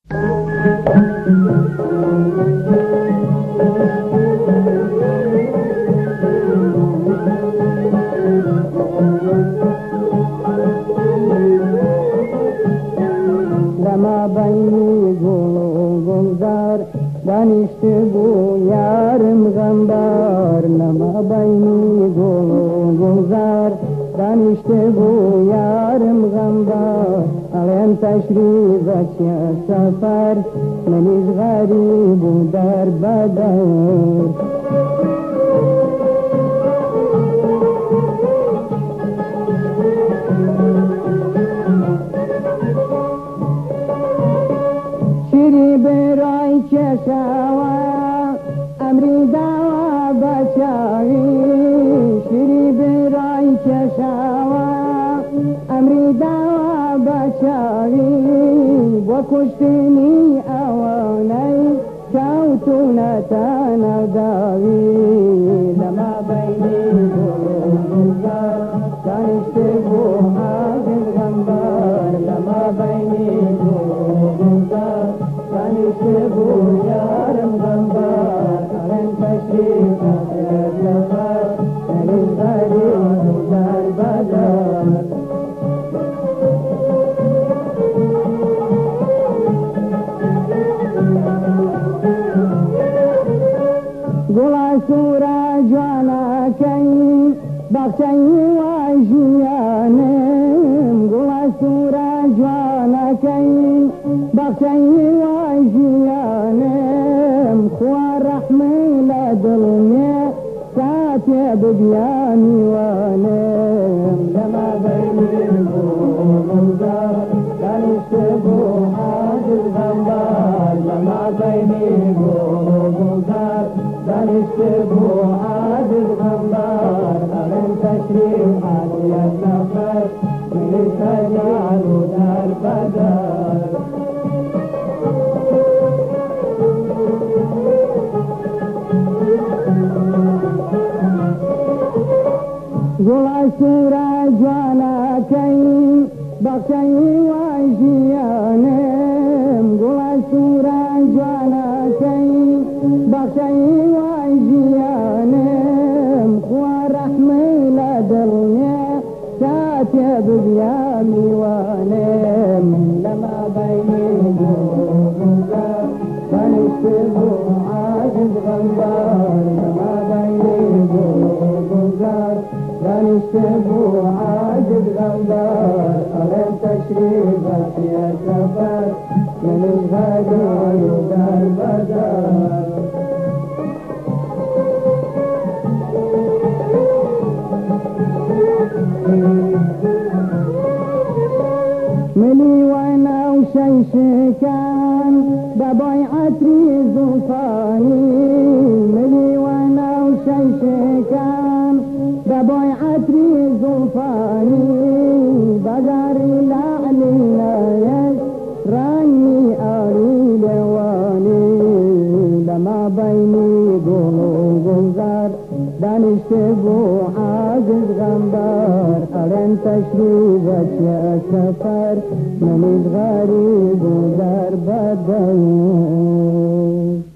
لما بینی گلزار دانشته بو یارم غمبار لما بینی گلزار دانشته بو یارم غمبار علیم تشریف چه سفر منیز غریب و در بدر شیری برای چشاوا امری دوا بچاوی شیری برای چشاوا امری دوا بچاوی و کشتنی اوانی کوتونا تانا داوی لما بینی گلزار دانشته بو حاضر غمبار لما بینی گلزار دانشته بو یارم غمبار علم تشریف سفر منیز غریب در بدر گلا سورا جوانا کئی بخشی واجیانم گلا سورا جوانا کئی بخشی واجیانم خواه رحمی لدلنی ساتی بگیانی وانم لما بینی گلزار دانشته بو حاضر غمبار لما بینی گلزار دانشته بو حاضر غمبار علم تشریف حاضر سفر منیز غریب و در بدر گلا سورا جوانا کئی بخشی واجیانم گلا سورا جوانا کئی بخشی واجیانم خواه رحمی لدلنی ساتی بگیانی وانم لما بینی گلزار دانشته بو حاضر غمبار لما بینی گلزار دانشته بو حاضر غمبار علم تشریف چه سفر منیز غریب در بدر ملی وانا و شیشکان ببایعت ریزوفانی ملی وانا و شیشکان ببایعت ریزوفانی بگاری لعلی نایش رانی آری لوانی لما بینی گلزار دانشته بو حاضر غمبار علم تشریف چه سفر منیز غریب و در بدر